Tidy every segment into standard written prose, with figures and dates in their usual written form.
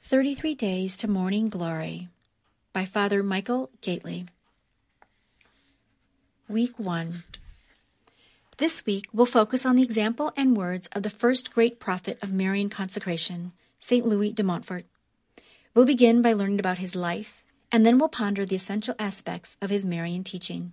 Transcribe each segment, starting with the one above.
33 Days to Morning Glory by Father Michael Gately. Week 1. This week we'll focus on the example and words of the first great prophet of Marian consecration, St. Louis de Montfort. We'll begin by learning about his life, and then we'll ponder the essential aspects of his Marian teaching.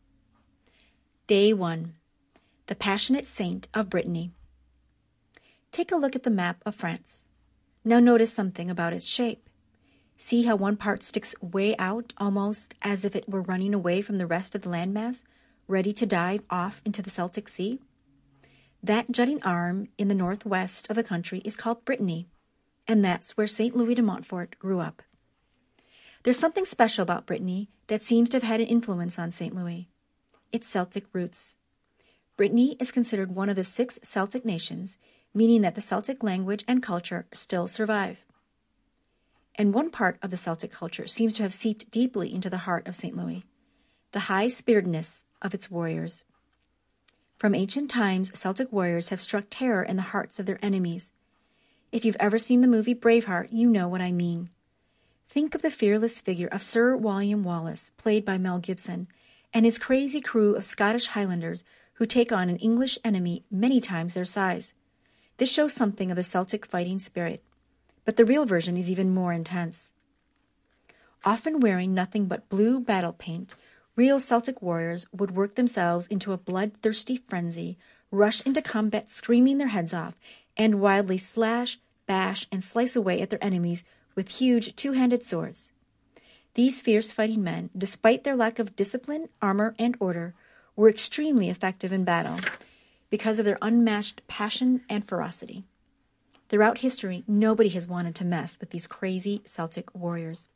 Day 1. The Passionate Saint of Brittany. Take a look at the map of France. Now notice something about its shape. See how one part sticks way out, almost as if it were running away from the rest of the landmass, ready to dive off into the Celtic Sea? That jutting arm in the northwest of the country is called Brittany, and that's where St. Louis de Montfort grew up. There's something special about Brittany that seems to have had an influence on St. Louis: its Celtic roots. Brittany is considered one of the 6 Celtic nations, meaning that the Celtic language and culture still survive. And one part of the Celtic culture seems to have seeped deeply into the heart of St. Louis: the high-spiritedness of its warriors. From ancient times, Celtic warriors have struck terror in the hearts of their enemies. If you've ever seen the movie Braveheart, you know what I mean. Think of the fearless figure of Sir William Wallace, played by Mel Gibson, and his crazy crew of Scottish Highlanders who take on an English enemy many times their size. This shows something of the Celtic fighting spirit, but the real version is even more intense. Often wearing nothing but blue battle paint, real Celtic warriors would work themselves into a bloodthirsty frenzy, rush into combat screaming their heads off, and wildly slash, bash, and slice away at their enemies with huge 2-handed swords. These fierce fighting men, despite their lack of discipline, armor, and order, were extremely effective in battle because of their unmatched passion and ferocity. Throughout history, nobody has wanted to mess with these crazy Celtic warriors.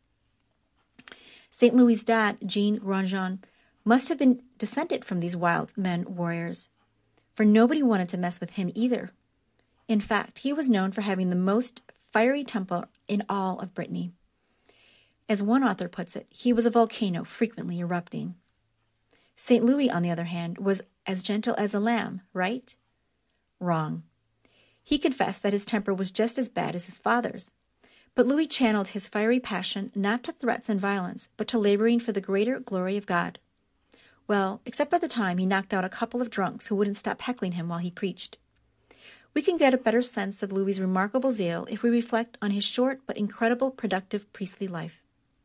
St. Louis' dad, Jean Grandjean, must have been descended from these wild men warriors, for nobody wanted to mess with him either. In fact, he was known for having the most fiery temper in all of Brittany. As one author puts it, he was a volcano frequently erupting. St. Louis, on the other hand, was as gentle as a lamb, right? Wrong. He confessed that his temper was just as bad as his father's. But Louis channeled his fiery passion not to threats and violence, but to laboring for the greater glory of God. Well, except by the time he knocked out a couple of drunks who wouldn't stop heckling him while he preached. We can get a better sense of Louis's remarkable zeal if we reflect on his short but incredible productive priestly life.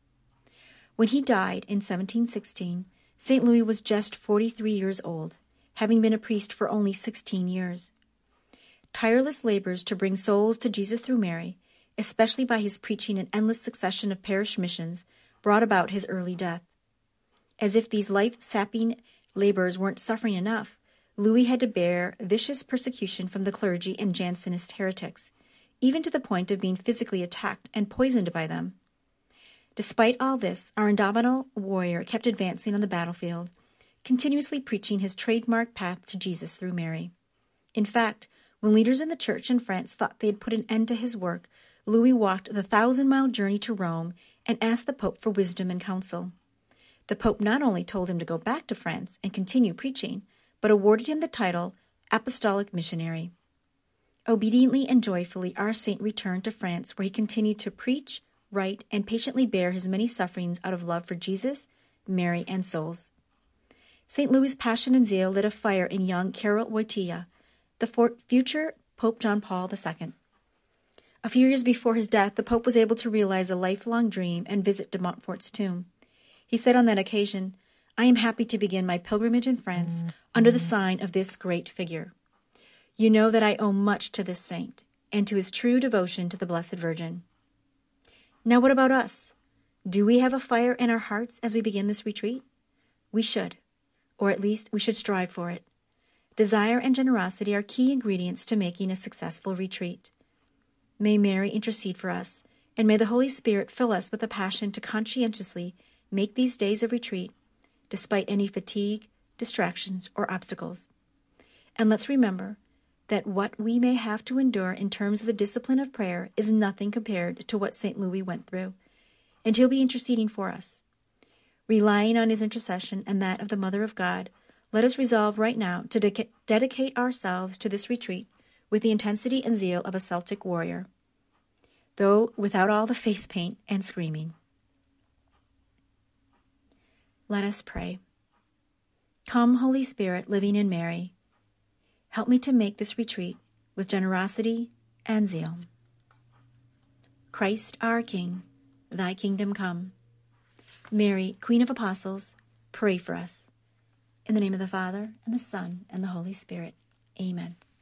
When he died in 1716, St. Louis was just 43 years old, having been a priest for only 16 years. Tireless labors to bring souls to Jesus through Mary, especially by his preaching an endless succession of parish missions, brought about his early death. As if these life-sapping labors weren't suffering enough, Louis had to bear vicious persecution from the clergy and Jansenist heretics, even to the point of being physically attacked and poisoned by them. Despite all this, our indomitable warrior kept advancing on the battlefield, continuously preaching his trademark path to Jesus through Mary. In fact, when leaders in the church in France thought they had put an end to his work, Louis walked the 1,000-mile journey to Rome and asked the Pope for wisdom and counsel. The Pope not only told him to go back to France and continue preaching, but awarded him the title Apostolic Missionary. Obediently and joyfully, our saint returned to France, where he continued to preach, write, and patiently bear his many sufferings out of love for Jesus, Mary, and souls. St. Louis' passion and zeal lit a fire in young Karol Wojtyla, the future Pope John Paul II. A few years before his death, the Pope was able to realize a lifelong dream and visit de Montfort's tomb. He said on that occasion, "I am happy to begin my pilgrimage in France under the sign of this great figure. You know that I owe much to this saint and to his true devotion to the Blessed Virgin." Now what about us? Do we have a fire in our hearts as we begin this retreat? We should, or at least we should strive for it. Desire and generosity are key ingredients to making a successful retreat. May Mary intercede for us, and may the Holy Spirit fill us with a passion to conscientiously make these days of retreat, despite any fatigue, distractions, or obstacles. And let's remember that what we may have to endure in terms of the discipline of prayer is nothing compared to what St. Louis went through, and he'll be interceding for us. Relying on his intercession and that of the Mother of God, let us resolve right now to dedicate ourselves to this retreat with the intensity and zeal of a Celtic warrior. though without all the face paint and screaming. Let us pray. Come, Holy Spirit, living in Mary, help me to make this retreat with generosity and zeal. Christ our King, thy kingdom come. Mary, Queen of Apostles, pray for us. In the name of the Father, and the Son, and the Holy Spirit. Amen.